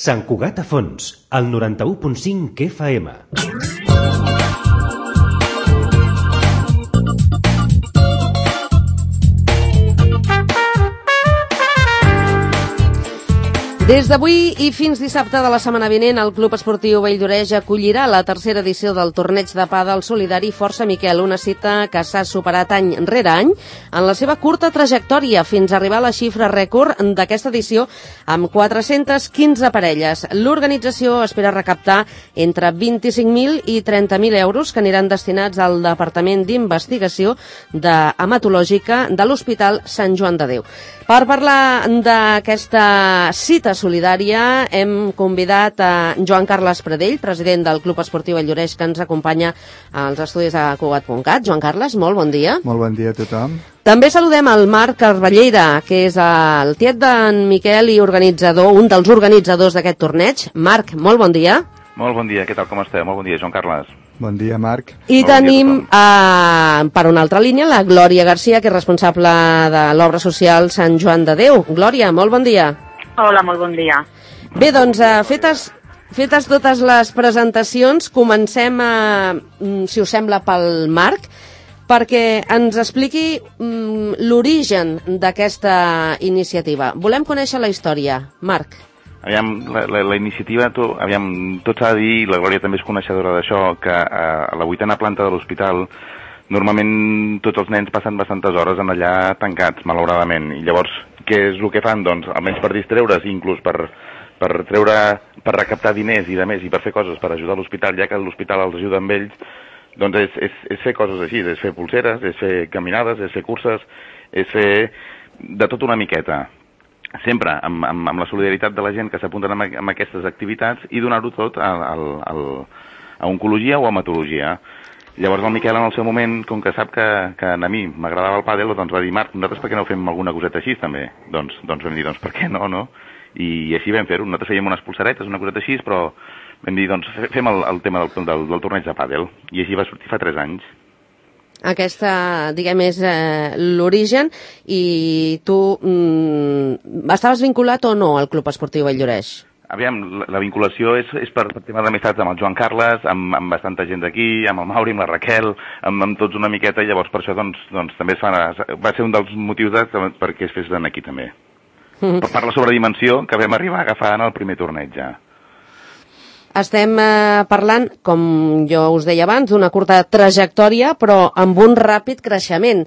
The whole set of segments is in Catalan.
Sant Cugat a Fons, al 91.5 FM. Des d'avui i fins dissabte de la setmana vinent, el Club Esportiu Valldoreix acollirà la tercera edició del torneig de pàdel solidari Força Miquel, una cita que s'ha superat any rere any en la seva curta trajectòria fins a arribar a la xifra rècord d'aquesta edició amb 415 parelles. L'organització espera recaptar entre 25.000 i 30.000 euros que aniran destinats al Departament d'Investigació Hematològica de l'Hospital Sant Joan de Déu. Per parlar d'aquesta cita solidària hem convidat a Joan Carles Pradell, president del Club Esportiu Valldoreix, que ens acompanya als estudis de Cugat.cat. Joan Carles, molt bon dia. Molt bon dia a tothom. També saludem el Marc Carballeira, que és el tiet d'en Miquel i organitzador, un dels organitzadors d'aquest torneig. Marc, molt bon dia. Molt bon dia, què tal, com esteu? Molt bon dia, Joan Carles. Bon dia, Marc. I tenim, per una altra línia, la Glòria Garcia, que és responsable de l'obra social Sant Joan de Déu. Glòria, molt bon dia. Hola, molt bon dia. Bé, doncs, fetes totes les presentacions, comencem, si us sembla, pel Marc, perquè ens expliqui l'origen d'aquesta iniciativa. Volem conèixer la història. Marc. Aviam, la iniciativa, tot s'ha de dir, la Glòria també és coneixedora d'això, que a la 8a planta de l'hospital normalment tots els nens passen bastantes hores en allà tancats, malauradament. I llavors, què és el que fan? Doncs, almenys per distreure's, inclús per recaptar diners i de més, i per fer coses per ajudar l'hospital, ja que l'hospital els ajuda amb ells, doncs és fer coses així, és fer pulseres, és fer caminades, és fer curses, és fer de tot una miqueta. Sempre amb la solidaritat de la gent que s'apunten amb aquestes activitats i donar-ho tot a oncologia o hematologia. Llavors el Miquel en el seu moment, com que sap que a mi m'agradava el pàdel, doncs va dir, Marc, nosaltres per què no fem alguna coseta així també? Doncs vam dir, doncs per què no? I així vam fer-ho. Nosaltres fèiem unes pulseretes, una coseta així, però vam dir, doncs fem el tema del torneig de pàdel. I així va sortir fa 3 anys. Aquesta, diguem, és l'origen. I tu estaves vinculat o no al Club Esportiu Valldoreix? Aviam, la vinculació és per tema d'amistats amb el Joan Carles, amb bastanta gent d'aquí, amb el Mauri, amb la Raquel, amb tots una miqueta, i llavors per això doncs també va ser un dels motius perquè es fes aquí també. Per la sobredimensió que vam arribar a agafar en el primer torneig ja. Estem parlant, com jo us deia abans, d'una curta trajectòria, però amb un ràpid creixement.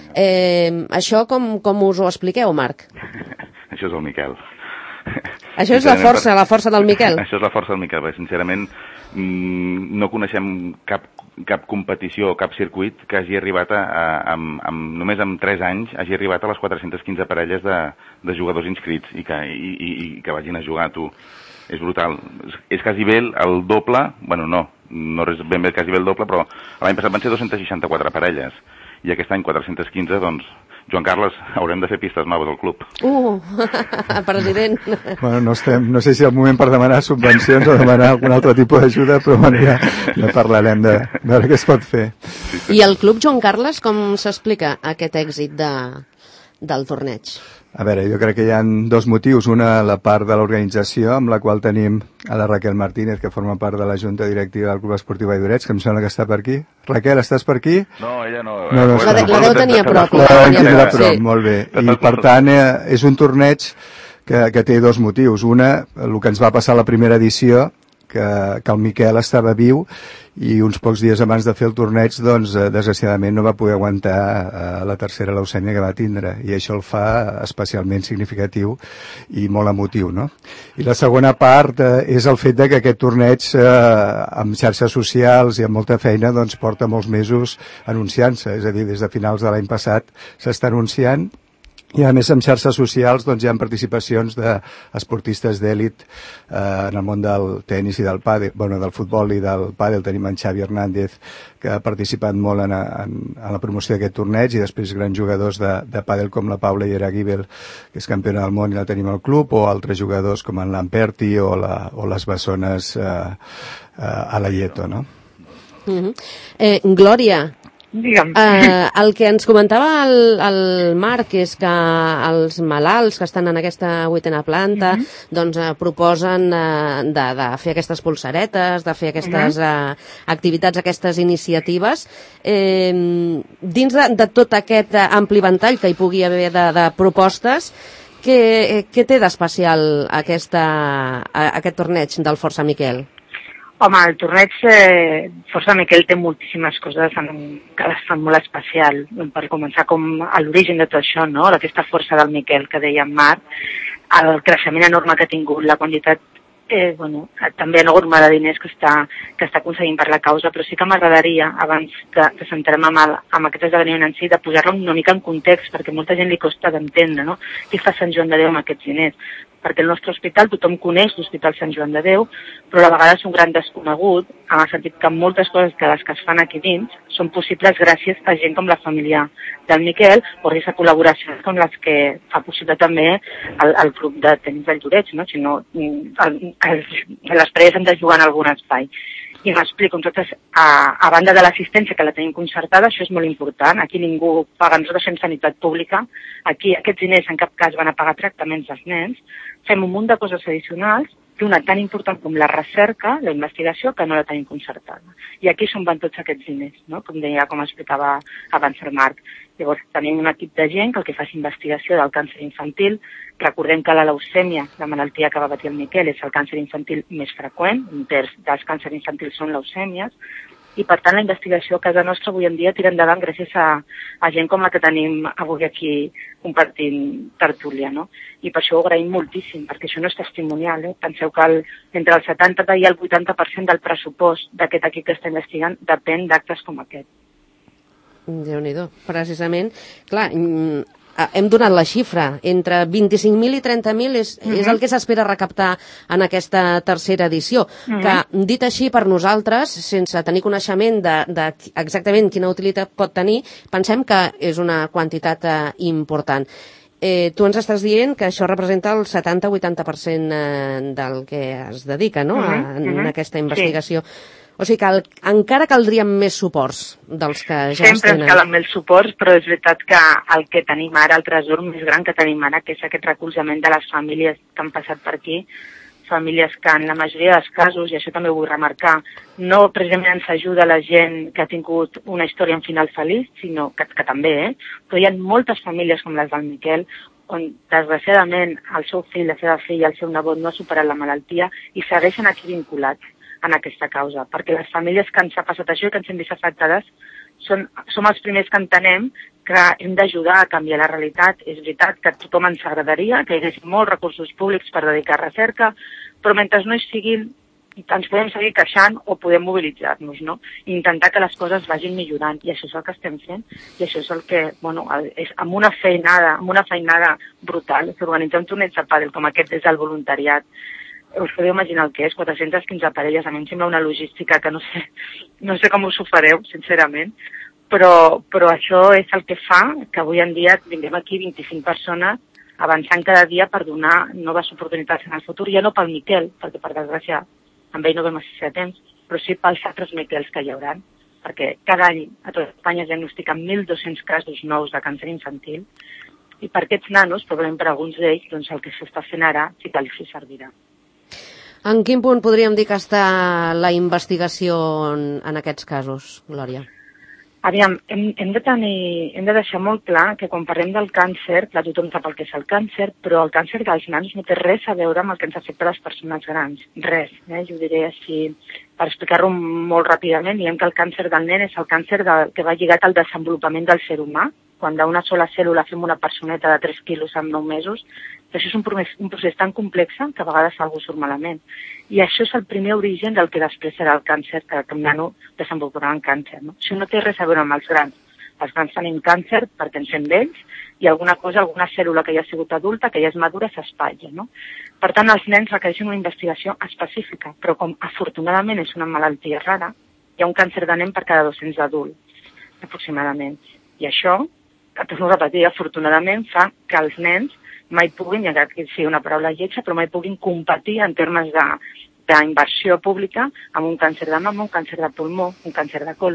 Això com us ho expliqueu, Marc? Això és el Miquel. Això és la força del Miquel? Això és la força del Miquel, perquè sincerament no coneixem cap competició o cap circuit que hagi arribat només en 3 anys hagi arribat a les 415 parelles de jugadors inscrits i que vagin a jugar a tu. És brutal. És quasi bé el doble, bueno, no és ben bé quasi bé el doble, però l'any passat van ser 264 parelles. I aquest any 415, doncs, Joan Carles, haurem de fer pistes noves al club. President. Bueno, no sé si és el moment per demanar subvencions o demanar algun altre tipus d'ajuda, però bueno, ja parlarem de veure què es pot fer. I el club, Joan Carles, com s'explica aquest èxit del torneig? A veure, jo crec que hi ha 2 motius. Una, la part de l'organització, amb la qual tenim a la Raquel Martínez, que forma part de la Junta Directiva del Club Esportiu Valldoreix, que em sembla que està per aquí. Raquel, estàs per aquí? No, ella no. La deu tenir a prop. Molt bé. I per tant, és un torneig que té 2 motius. Una, el que ens va passar a la primera edició, que el Miquel estava viu i uns pocs dies abans de fer el torneig, doncs, desgraciadament no va poder aguantar la tercera leucèmia que va tindre, i això el fa especialment significatiu i molt emotiu, no? I la segona part és el fet que aquest torneig, amb xarxes socials i amb molta feina, doncs porta molts mesos anunciant-se, és a dir, des de finals de l'any passat s'està anunciant. I a més amb xarxes socials doncs hi ha participacions d'esportistes d'èlit en el món del tenis i del pàdel, bueno, del futbol i del pàdel. Tenim en Xavi Hernández, que ha participat molt en la promoció d'aquest torneig, i després grans jugadors de pàdel com la Paula Ieraguibel, que és campiona del món i la tenim al club, o altres jugadors com en Lamperti o les bessones a la Lleto, no? Glòria, Digue'm. El que ens comentava el Marc és que els malalts que estan en aquesta 8a planta doncs proposen de fer aquestes pulseretes, de fer aquestes activitats, aquestes iniciatives. Dins de tot aquest ampli ventall que hi pugui haver de propostes, què té d'especial aquest torneig del Força Miquel? Home, el torneig Força Miquel té moltíssimes coses que les fan molt especial. Per començar, com a l'origen de tot això, no? D'aquesta força del Miquel que deia en Marc, el creixement enorme que ha tingut, la quantitat també enorme de diners que està aconseguint per la causa, però sí que m'agradaria, abans que centrem amb aquest esdeveniment en si, de posar-lo una mica en context, perquè molta gent li costa d'entendre, no? Què fa Sant Joan de Déu amb aquests diners? Perquè el nostre hospital, tothom coneix l'Hospital Sant Joan de Déu, però a la vegada és un gran desconegut, en el sentit que moltes coses de les que es fan aquí dins són possibles gràcies a gent com la família del Miquel, o gràcies a col·laboracions com les que fa possible també el club de tenis del Lloret, no? Si no, les parelles han de jugar en algun espai. I m'explico, nosaltres, a banda de l'assistència que la tenim concertada, això és molt important, aquí ningú paga, nosaltres fem sanitat pública, aquí aquests diners en cap cas van a pagar tractaments als nens, fem un munt de coses addicionals, i una tan important com la recerca, la investigació, que no la tenim concertada. I aquí és on van tots aquests diners, no? Com deia, com explicava abans el Marc. Llavors, tenim un equip de gent que el que fa és investigació del càncer infantil. Recordem que la leucèmia, la malaltia que va patir el Miquel, és el càncer infantil més freqüent, un terç dels càncers infantils són leucèmies, i per tant la investigació a casa nostra avui en dia tira endavant gràcies a gent com la que tenim avui aquí compartint tertúlia, no? I per això ho agraïm moltíssim, perquè això no és testimonial, eh? Penseu que entre el 70 i el 80% del pressupost d'aquest equip que està investigant depèn d'actes com aquest. Déu-n'hi-do, precisament. Clar, hem donat la xifra, entre 25.000 i 30.000 és el que s'espera recaptar en aquesta tercera edició, que dit així per nosaltres, sense tenir coneixement de exactament quina utilitat pot tenir, pensem que és una quantitat important. Tu ens estàs dient que això representa el 70-80% del que es dedica, no?, en aquesta investigació. Sí. O sigui que encara caldrien més suports dels que ja es tenen. Sempre ens calen més suports, però és veritat que el que tenim ara, el tresor més gran que tenim ara, que és aquest recolzament de les famílies que han passat per aquí, famílies que en la majoria dels casos, i això també ho vull remarcar, no precisament ens ajuda la gent que ha tingut una història en final feliç, sinó que també, però hi ha moltes famílies com les del Miquel, on desgraciadament el seu fill, la seva filla, el seu nebot no ha superat la malaltia i segueixen aquí vinculats en aquesta causa, perquè les famílies que ens ha passat això i que ens hem vist afectades som els primers que entenem que hem d'ajudar a canviar la realitat. És veritat que a tothom ens agradaria que hi hagués molts recursos públics per dedicar a recerca, però mentre no hi siguin, ens podem seguir queixant o podem mobilitzar-nos, no? I intentar que les coses vagin millorant, i això és el que estem fent, i això és el que, és amb una feinada brutal, organitzar un torneig de pàdel com aquest des del voluntariat. Us podeu imaginar el que és, 415 parelles, a mi em sembla una logística que no sé com us ho fareu, sincerament, però això és el que fa que avui en dia vinguem aquí 25 persones avançant cada dia per donar noves oportunitats en el futur, ja no pel Miquel, perquè per desgràcia amb ell no vam assistir a temps, però sí pels altres Miquels que hi haurà, perquè cada any a tot Espanya es diagnostiquen 1.200 casos nous de càncer infantil, i per aquests nanos, probablement per alguns d'ells, doncs el que s'està fent ara sí que els servirà. En quin punt podríem dir que està la investigació en aquests casos, Glòria? Aviam, hem de deixar molt clar que quan parlem del càncer, clar, tothom sap el que és el càncer, però el càncer dels nans no té res a veure amb el que ens afecta a les persones grans. Res, jo ho diré així, per explicar-ho molt ràpidament, diem que el càncer del nen és el càncer que va lligat al desenvolupament del ser humà, quan d'una sola cèl·lula fem una personeta de 3 quilos en 9 mesos, això és un procés tan complex que a vegades algú surt malament. I això és el primer origen del que després serà el càncer, que el nano desenvoluparà en càncer. No? Això no té res a veure amb els grans. Els grans tenim càncer perquè ens fem vells i alguna cèl·lula que ja ha sigut adulta, que ja és madura, s'espatlla. No? Per tant, els nens requereixen una investigació específica, però com afortunadament és una malaltia rara, hi ha un càncer de nen per cada 200 adults, aproximadament. I això, que torno a repetir, afortunadament fa que els nens mai puguin, ja que sigui una paraula lletja, però mai puguin competir en termes d'inversió pública amb un càncer de mama, un càncer de pulmó, un càncer de colon.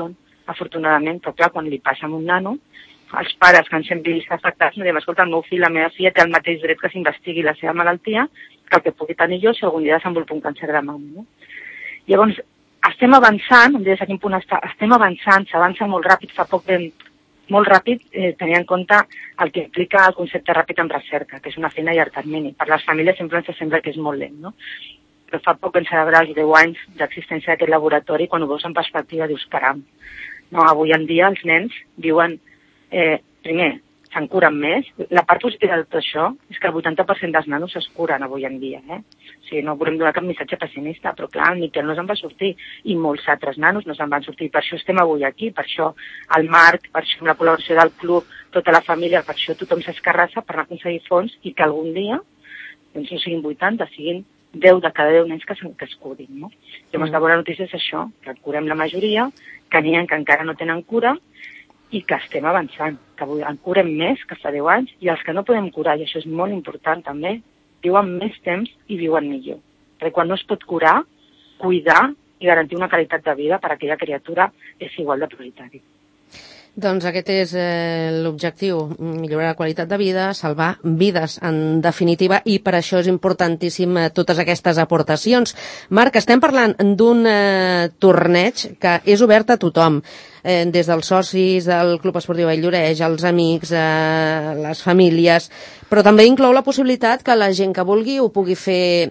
afortunadament, però clar, quan li passa amb un nano, els pares que ens hem vist afectats no diem, escolta, el meu fill, la meva filla té el mateix dret que s'investigui la seva malaltia que el que pugui tenir jo si algun dia desenvolupa un càncer de mama. No? Llavors, estem avançant, em deies a quin punt estem avançant, s'avança molt ràpid, fa poc ben molt ràpid, tenint en compte el que implica el concepte ràpid en recerca, que és una feina a llarg termini. Per les famílies sempre ens sembla que és molt lent, no? Però fa poc en celebrar els 10 anys d'existència d'aquest laboratori, quan ho veus en perspectiva dius, caram, no, avui en dia els nens viuen, primer, se'n curen més. La part positiva de tot això és que el 80% dels nanos es curen avui en dia. O sigui, no volem donar cap missatge pessimista, però clar, el Miquel no se'n va sortir i molts altres nanos no se'n van sortir. Per això estem avui aquí, per això el Marc, per això amb la col·laboració del club, tota la família, per això tothom s'escarrassa per anar a aconseguir fons i que algun dia, doncs no siguin 80, siguin 10 de cada 10 nens que es curin. No? Llavors, la bona notícia és això, que curem la majoria, que n'hi ha que encara no tenen cura, i que estem avançant, que avui en curem més que fa 10 anys, i els que no podem curar, i això és molt important també, viuen més temps i viuen millor. Perquè quan no es pot curar, cuidar i garantir una qualitat de vida per a aquella criatura és igual de prioritari. Doncs aquest és l'objectiu, millorar la qualitat de vida, salvar vides, en definitiva, i per això és importantíssim totes aquestes aportacions. Marc, estem parlant d'un torneig que és obert a tothom, des dels socis del Club Esportiu Valldoreix, els amics, les famílies, però també inclou la possibilitat que la gent que vulgui ho pugui fer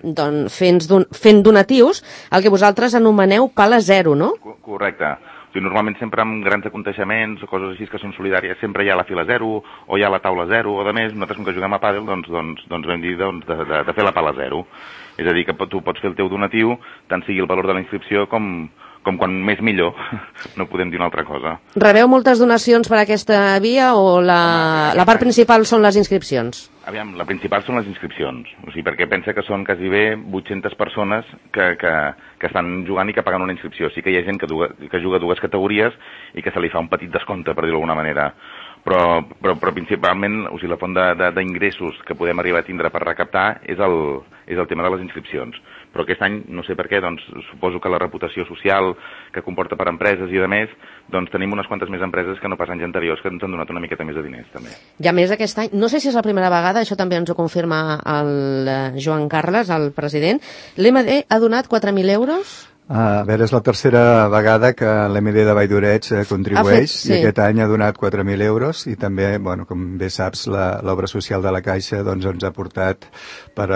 fent donatius, el que vosaltres anomeneu pala zero, no? Correcte. Normalment sempre amb grans aconteixements o coses així que són solidàries sempre hi ha la fila zero o hi ha la taula zero o a més, nosaltres com que juguem a pàdel doncs vam dir de fer la pala zero. És a dir, que tu pots fer el teu donatiu tant sigui el valor de la inscripció com quan més millor, no podem dir una altra cosa. Rebeu moltes donacions per aquesta via o la part principal són les inscripcions? Aviam, la principal són les inscripcions, o sigui, perquè pensa que són quasi bé 800 persones que estan jugant i que paguen una inscripció. Sí que hi ha gent que juga dues categories i que se li fa un petit descompte, per dir-ho d'alguna manera. Però principalment, o sigui, la font d'ingressos que podem arribar a tindre per recaptar és el tema de les inscripcions. Però aquest any, no sé per què, doncs suposo que la reputació social que comporta per empreses i de més, doncs tenim unes quantes més empreses que no pas anys anteriors que ens han donat una miqueta més de diners, també. Ja més aquest any, no sé si és la primera vegada, això també ens ho confirma el Joan Carles, el president, l'MD ha donat 4.000 euros? A veure, és la tercera vegada que l'MD de Valldoreix contribueix i aquest any ha donat 4.000 euros i també, bueno, com bé saps, l'obra social de la Caixa doncs, ens ha portat per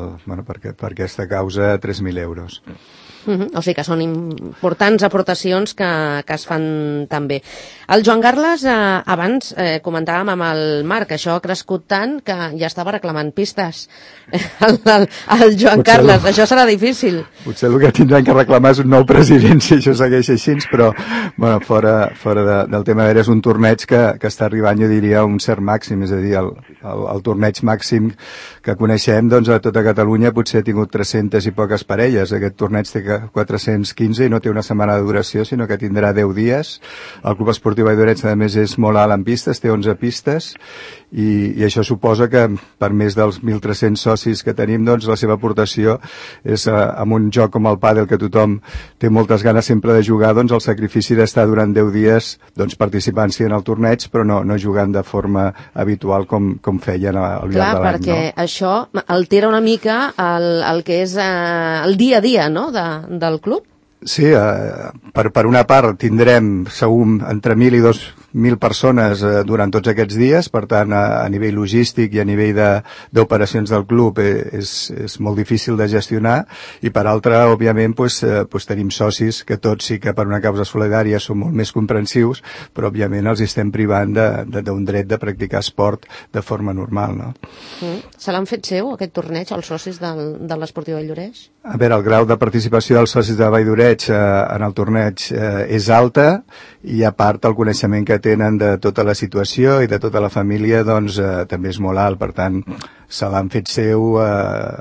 aquesta causa 3.000 euros. O sigui que són importants aportacions que es fan també. El Joan Carles, abans comentàvem amb el Marc, això ha crescut tant que ja estava reclamant pistes. El Joan Carles, això serà difícil. Potser el que tindran que reclamar és un nou president si això segueix així, però bueno, fora del tema, és un torneig que està arribant, jo diria, a un cert màxim, és a dir, el torneig màxim que coneixem, doncs a tota Catalunya potser ha tingut 300 i poques parelles. Aquest torneig té 415 i no té una setmana de duració, sinó que tindrà 10 dies. El Club Esportiu Valldoreix, a més, és molt alt en pistes, té 11 pistes, i això suposa que per més dels 1.300 socis que tenim, doncs la seva aportació és amb un joc com el pàdel, que tothom té moltes ganes sempre de jugar, doncs el sacrifici d'estar durant 10 dies doncs, participant-s'hi en el torneig, però no jugant de forma habitual com feien al llarg de l'any. Clar, perquè això altera una mica el que és el dia a dia, no?, del club? Sí, per una part tindrem segur entre 1.000 i 2.000 persones durant tots aquests dies, per tant a nivell logístic i a nivell d'operacions del club és molt difícil de gestionar, i per altra, òbviament, tenim socis que tots sí que per una causa solidària són molt més comprensius, però òbviament els estem privant d'un dret de practicar esport de forma normal, no? Se l'han fet seu, aquest torneig, els socis de l'Esportiu Valldoreix? A veure, el grau de participació dels socis de Valldoreix en el torneig és alta, i a part el coneixement que tenen de tota la situació i de tota la família doncs també és molt alt, per tant se l'han fet seu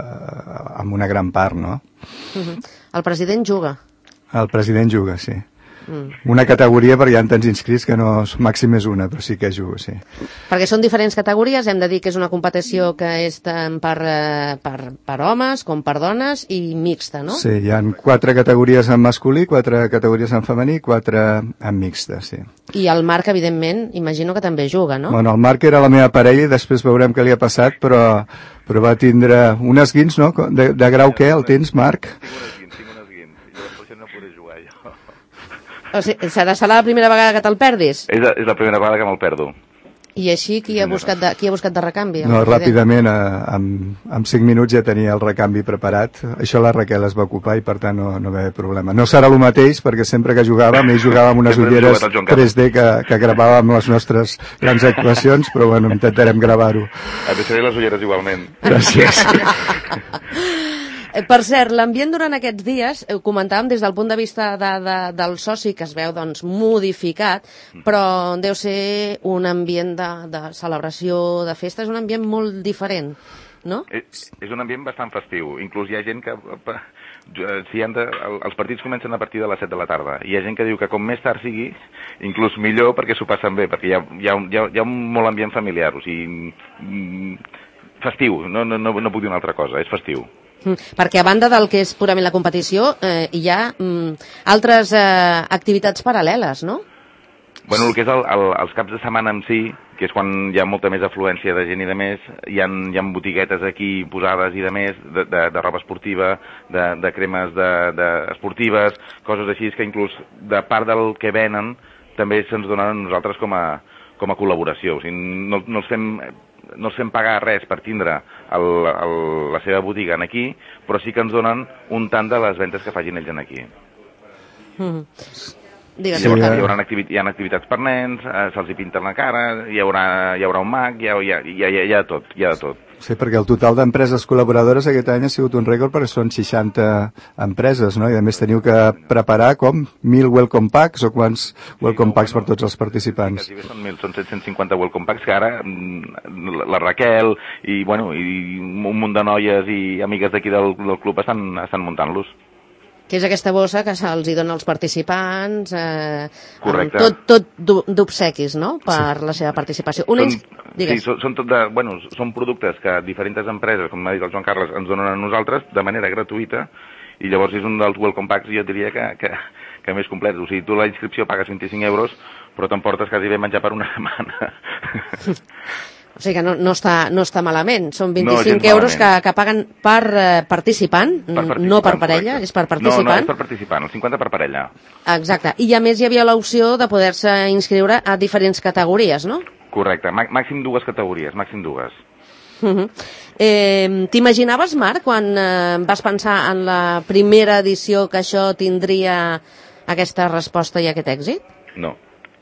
amb una gran part, no? El president juga? El president juga, sí. Una categoria, perquè ja en tens inscrits, que no màxim és una, però sí que jugo, sí. Perquè són diferents categories, hem de dir que és una competició que és tant per homes com per dones i mixta, no? Sí, hi ha 4 categories en masculí, 4 categories en femení, 4 en mixta, sí. I el Marc, evidentment, imagino que també juga, no? Bueno, el Marc era la meva parella i després veurem què li ha passat, però va tindre un esguins, no? De grau què, el tens, Marc? Tinc un esguins. Jo potser no podré jugar, jo. O sigui, serà la primera vegada que te'l perdis? És la primera vegada que me'l perdo. I així qui ha buscat de recanvi? No, ràpidament, en 5 minuts ja tenia el recanvi preparat. Això la Raquel es va ocupar i per tant no va haver problema. No serà el mateix perquè sempre que jugàvem, ell jugava amb unes ulleres 3D que gravàvem les nostres grans actuacions, però bueno, intentarem gravar-ho. Et deixaré les ulleres igualment. Gràcies. Per cert, l'ambient durant aquests dies, ho comentàvem des del punt de vista del soci, que es veu doncs, modificat, però deu ser un ambient de celebració, de festa, és un ambient molt diferent, no? És un ambient bastant festiu. Inclús hi ha gent que... els partits comencen a partir de les 7 de la tarda. Hi ha gent que diu que com més tard sigui, inclús millor perquè s'ho passen bé, perquè hi ha un molt ambient familiar, o sigui, festiu, no puc dir una altra cosa, és festiu. Perquè a banda del que és purament la competició, hi ha altres activitats paral·leles, no? Bueno, el que és els caps de setmana en si, que és quan hi ha molta més afluència de gent i de més, hi ha botiguetes aquí posades i de més, de roba esportiva, de cremes esportives, coses així, que inclús de part del que venen també se'ns donen a nosaltres com a col·laboració. O sigui, no els fem pagar res per tindre la seva botiga aquí, però sí que ens donen un tant de les ventes que facin ells aquí. Digues, hi ha activitats per nens, se'ls hi pinten la cara, hi haurà un mag, hi ha de tot. Sí, perquè el total d'empreses col·laboradores aquest any ha sigut un rècord perquè són 60 empreses, no? I a més teniu que preparar com 1.000 welcome packs o quants welcome packs per tots els participants? Són 750 welcome packs que ara la Raquel i un munt de noies i amigues d'aquí del club estan muntant-los. Que és aquesta bossa que se'ls dona als participants, correcte. Tot d'obsequis, no?, per la seva participació. Són productes que diferents empreses, com m'ha dit el Joan Carles, ens donen a nosaltres de manera gratuïta, i llavors és un dels welcome packs, jo diria que més complet. O sigui, tu la inscripció pagues 25 euros, però t'emportes quasi bé menjar per una setmana. O sigui que no està malament. Són 25 euros que paguen per participant, no per parella, correcte. És per participant. No, és per participant, el 50 per parella. Exacte. I a més hi havia l'opció de poder-se inscriure a diferents categories, no? Correcte. Màxim 2 categories, màxim 2. T'imaginaves, Marc, quan vas pensar en la primera edició que això tindria aquesta resposta i aquest èxit? No.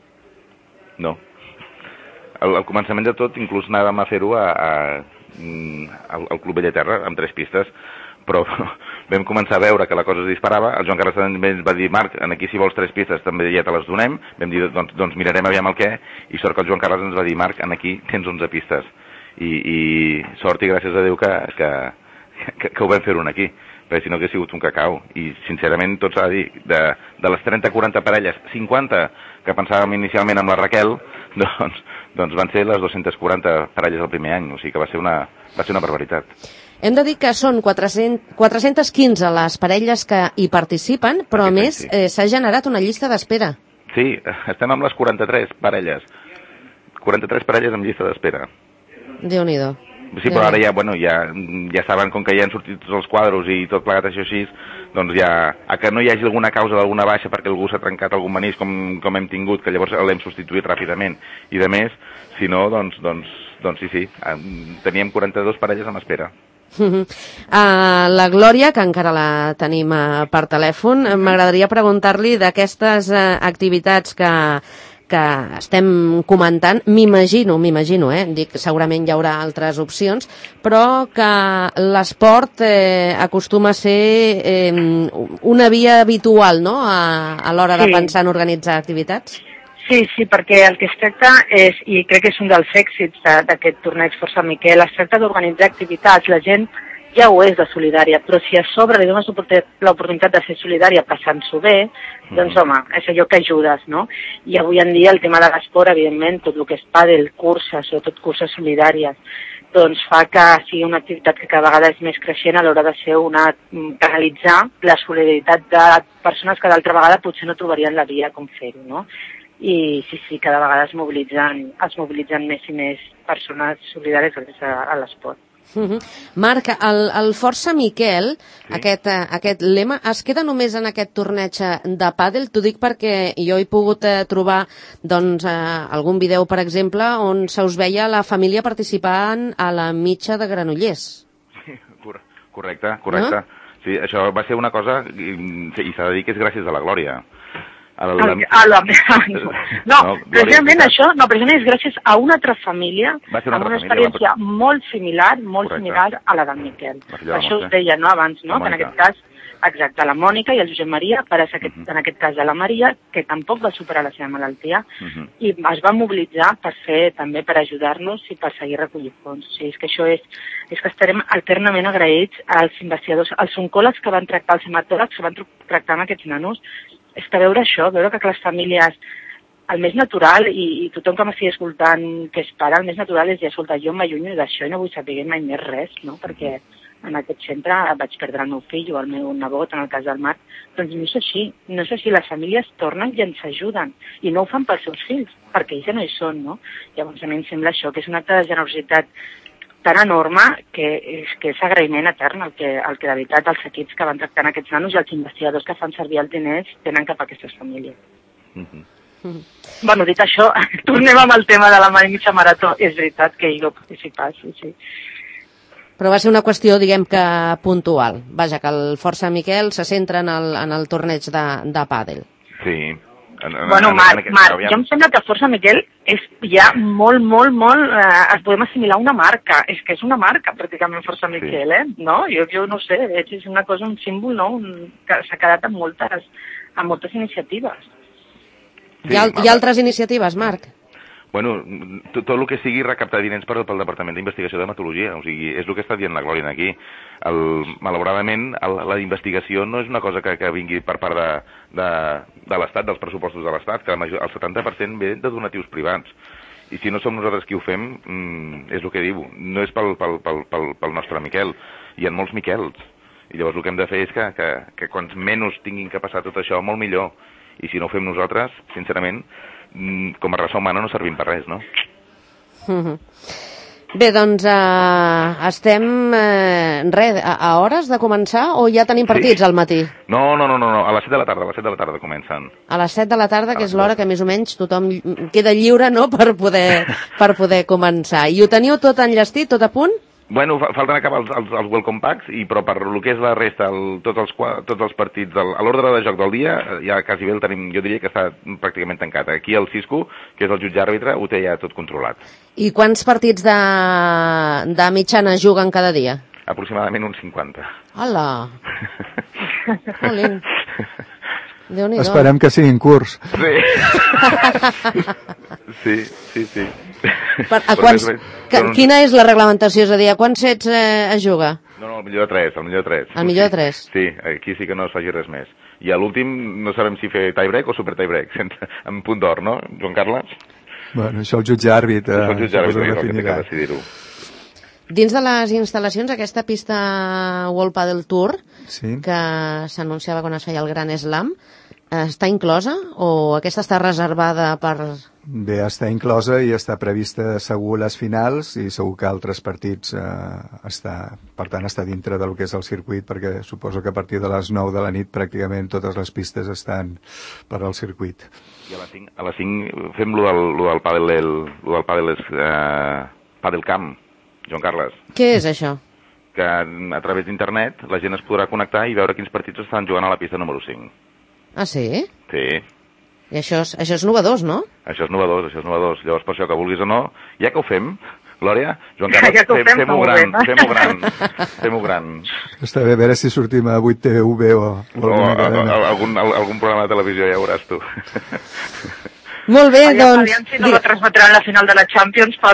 Al començament de tot, inclús anàvem a fer-ho al Club Bellaterra, amb 3 pistes, però vam començar a veure que la cosa es disparava. El Joan Carles també ens va dir, Marc, aquí si vols 3 pistes també ja te les donem. Vam dir, doncs mirarem aviam el què, i sort que el Joan Carles ens va dir, Marc, aquí tens 11 pistes. I sort i gràcies a Déu que ho vam fer-ho aquí, perquè si no hauria sigut un cacau. I sincerament, tot s'ha de dir, de les 30-40 parelles, 50 que pensàvem inicialment amb la Raquel, doncs van ser les 240 parelles el primer any, o sigui que va ser una barbaritat. Hem de dir que són 415 les parelles que hi participen, però a més s'ha generat una llista d'espera. Sí, estem amb les 43 parelles. 43 parelles amb llista d'espera. Déu-n'hi-do. Sí, però ara ja saben, com que ja han sortit tots els quadros i tot plegat això així, doncs a que no hi hagi alguna causa d'alguna baixa perquè algú s'ha trencat algun manís com hem tingut, que llavors l'hem substituït ràpidament. I de més, si no, doncs sí, teníem 42 parelles en espera. La Glòria, que encara la tenim per telèfon, m'agradaria preguntar-li d'aquestes activitats que estem comentant, m'imagino, dic, segurament hi haurà altres opcions, però que l'esport acostuma a ser una via habitual, no?, a l'hora de pensar en organitzar activitats. Sí, perquè el que es tracta és, i crec que és un dels èxits d'aquest torneig Força Miquel, es tracta d'organitzar activitats. La gent ja ho és de solidària, però si a sobre li dones l'oportunitat de ser solidària passant-s'ho bé, doncs home, és allò que ajudes, no? I avui en dia el tema de l'esport, evidentment, tot el que és pàdel, curses, sobretot curses solidàries, doncs fa que sigui una activitat que cada vegada és més creixent a l'hora de ser canalitzar la solidaritat de persones que d'altra vegada potser no trobarien la via com fer-ho, no? I sí, cada vegada es mobilitzen més i més persones solidàries gràcies a l'esport. Marc, el Força Miquel, aquest lema, es queda només en aquest torneig de pàdel? T'ho dic perquè jo he pogut trobar algun vídeo, per exemple, on se us veia la família participant a la mitja de Granollers. Correcte. No? Sí, això va ser una cosa, i s'ha de dir que és gràcies a la Glòria. Precisament això, precisament és gràcies a una altra família amb una experiència molt similar a la d'en Miquel. Això us deia, no, abans, no? Que en aquest cas, exacte, la Mònica i el Josep Maria, en aquest cas de la Maria, que tampoc va superar la seva malaltia, i es va mobilitzar també per ajudar-nos i per seguir recollir fons. O sigui, és que això és que estarem eternament agraïts als investigadors, als oncòlegs que van tractar, als hematòlegs que van tractar amb aquests nanos. És que veure que les famílies, el més natural, i tothom que m'estigui escoltant que és pare, el més natural és dir, escolta, jo m'allunyo d'això i no vull saber mai més res, no? Perquè en aquest centre vaig perdre el meu fill o el meu nebot, en el cas del Marc. Doncs no és així, les famílies tornen i ens ajuden, i no ho fan pels seus fills, perquè ells ja no hi són, no? Llavors a mi em sembla això, que és un acte de generositat tan enorme que és agraïment etern el que de veritat els equips que van tractant aquests nanos i els investigadors que fan servir els diners tenen cap a aquestes famílies. Bueno, dit això, tornem amb el tema de la mitja marató. És veritat que hi va participar, sí. Però va ser una qüestió, diguem que puntual. Vaja, que el Força Miquel se centra en el torneig de pàdel. Sí. Bueno, Marc, jo em sembla que Força Miquel és ja molt, es podem assimilar una marca, és que és una marca pràcticament Força Miquel, no? Jo no sé, és una cosa, un símbol, no? Que s'ha quedat amb moltes iniciatives. Hi ha altres iniciatives, Marc? Bueno, tot el que sigui recaptar diners pel Departament d'Investigació d'Hematologia, o sigui, és el que està dient la Glòria aquí. Malauradament, la investigació no és una cosa que vingui per part de l'Estat, dels pressupostos de l'Estat, que el 70% ve de donatius privats. I si no som nosaltres qui ho fem, és el que diu, no és pel nostre Miquel. Hi ha molts Miquels. I llavors el que hem de fer és que quants menys tinguin que passar tot això, molt millor. I si no ho fem nosaltres, sincerament, com a raça humana no servim per res, no? Bé, doncs estem a hores de començar o ja tenim partits al matí? No, a les 7 de la tarda comencen. A les 7 de la tarda, que és l'hora que més o menys tothom queda lliure, no?, per poder començar. I ho teniu tot enllestit, tot a punt? Bueno, falten acabar els welcome packs, però per el que és la resta, tots els partits, a l'ordre de joc del dia, ja quasi bé el tenim, jo diria que està pràcticament tancat. Aquí el Cisco, que és el jutge àrbitre, ho té ja tot controlat. I quants partits de mitjana juguen cada dia? Aproximadament uns 50. Hola! Jolín! Déu-n'hi-do. Esperem que siguin curts. Sí. Quina és la reglamentació? És a dir, a quants sets es juga? No, el millor de 3. El millor de 3? Sí, aquí sí que no es faci res més. I a l'últim no sabem si fer tie-break o super tie-break, amb punt d'or, no, Joan Carles? Bueno, això el jutge àrbitre és el que té que decidir-ho. Dins de les instal·lacions, aquesta pista World Padel Tour, que s'anunciava quan es feia el Gran Slam, està inclosa o aquesta està reservada per... Bé, està inclosa i està prevista segur les finals i segur que altres partits per tant està dintre del que és el circuit, perquè suposo que a partir de les 9 de la nit pràcticament totes les pistes estan per al circuit. I a les 5 fem lo del Padel Padel Camp, Joan Carles. Què és això? Que a través d'internet la gent es podrà connectar i veure quins partits estan jugant a la pista número 5. Ah, sí? Sí. I això és novedós, no? Això és novedós. Llavors, per això que vulguis o no, ja que ho fem, Glòria, Joan Carles, fem-ho gran. Està bé, a veure si sortim a 8TV o algun programa de televisió, ja veuràs tu. Molt bé, doncs... Aviam si no la transmetran la final de la Champions per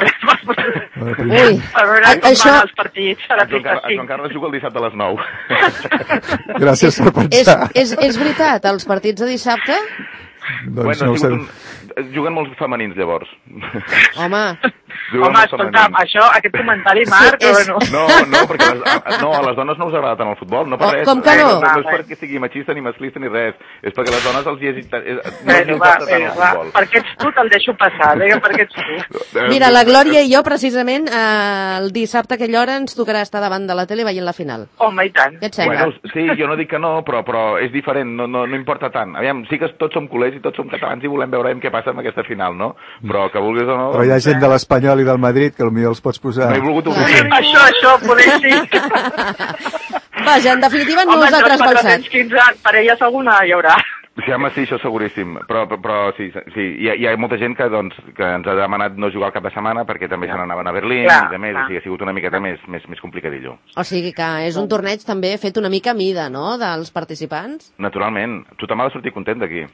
Ui, veure com van els partits a la pista El Joan Carles juga el dissabte a les 9. Gràcies per pensar. És veritat, els partits de dissabte? Doncs no ho sé. Juguen molts femenins, llavors. Home, escolta'm, aquest comentari, Marc, bueno. No, perquè a les dones no us agrada tant el futbol, no per res. Com que no? No és perquè sigui machista ni masclista ni res, és perquè les dones els hi no els importa tant el futbol. Perquè ets tu, te'l deixo passar, perquè ets tu. Mira, la Glòria i jo, precisament, el dissabte a aquella hora ens tocarà estar davant de la tele veient la final. Home, i tant. Què et sembla? Bueno, sí, jo no dic que no, però és diferent, no importa tant. Aviam, sí que tots som culers i tots som catalans i volem veure què passa amb aquesta final, no? Però que vulguis o no... Però hi ha gent de l'Espanyol i del Madrid que potser els pots posar... No he volgut oblidar. Això, poder sí. Vaja, en definitiva no us ha trasbalsat. 15 parelles alguna hi haurà. Sí, home, sí, això seguríssim. Però sí, hi ha molta gent que ens ha demanat no jugar el cap de setmana perquè també se n'anaven a Berlín i de més, o sigui, ha sigut una miqueta més complicadillo. O sigui que és un torneig també fet una mica a mida, no?, dels participants? Naturalment. Tothom ha de sortir content d'aquí.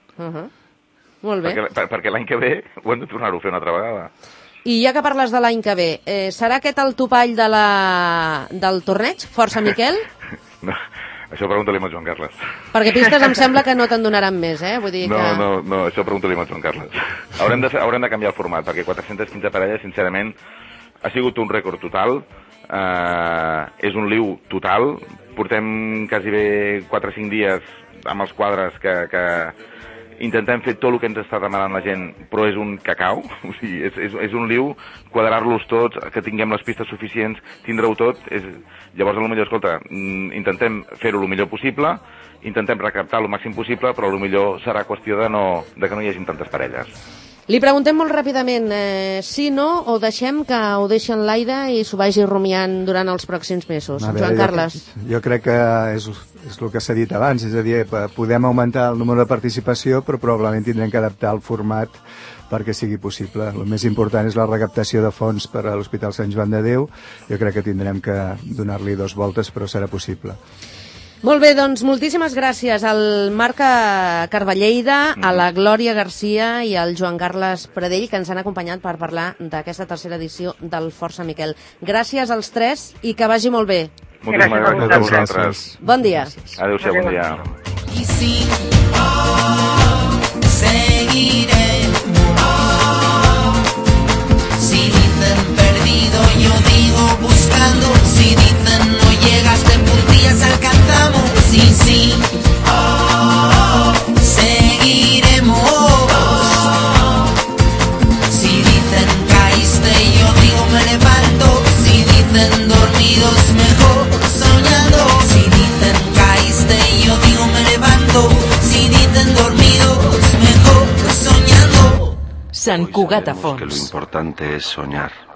Molt bé. Perquè l'any que ve ho hem de tornar-ho a fer una altra vegada. I ja que parles de l'any que ve, serà aquest el topall del torneig? Força Miquel? No, això pregunta-li a Joan Carles. Perquè pistes em sembla que no te'n donaran més, Vull dir que... No, això pregunta-li a Joan Carles. Haurem de canviar el format, perquè 415 parelles, sincerament, ha sigut un rècord total. És un liu total. Portem quasi bé 4 o 5 dies amb els quadres que intentem fer tot el que ens està demanant la gent, però és un cacau, o sigui, és un liu, quadrar-los tots, que tinguem les pistes suficients, tindre-ho tot, llavors potser, escolta, intentem fer-ho el millor possible, intentem recaptar el màxim possible, però potser serà qüestió de que no hi hagi tantes parelles. Li preguntem molt ràpidament, sí, no, o deixem que ho deixi en l'aire i s'ho vagi rumiant durant els pròxims mesos? Joan Carles. Jo crec que és el que s'ha dit abans, és a dir, podem augmentar el número de participació, però probablement tindrem que adaptar el format perquè sigui possible. El més important és la recaptació de fons per a l'Hospital Sant Joan de Déu. Jo crec que tindrem que donar-li 2 voltes, però serà possible. Molt bé, doncs moltíssimes gràcies al Marc Carballeida, a la Glòria Garcia i al Joan Carles Pradell, que ens han acompanyat per parlar d'aquesta tercera edició del Força Miquel. Gràcies als 3 i que vagi molt bé. Moltíssimes gràcies a vosaltres. Bon dia. Adéu-siau, bon dia. Y sí, seguiremos. Si dicen perdido, yo digo buscando. Si dicen no llegas de puntillas, alcanzamos. Sí, sí, seguiremos. Si dicen caíste, yo digo me levanto. Si dicen dormidos, mejor soñando. Si dicen caíste, yo digo me levanto. Si dicen dormidos, mejor soñando. Sant Cugat a Fons. Que lo importante es soñar.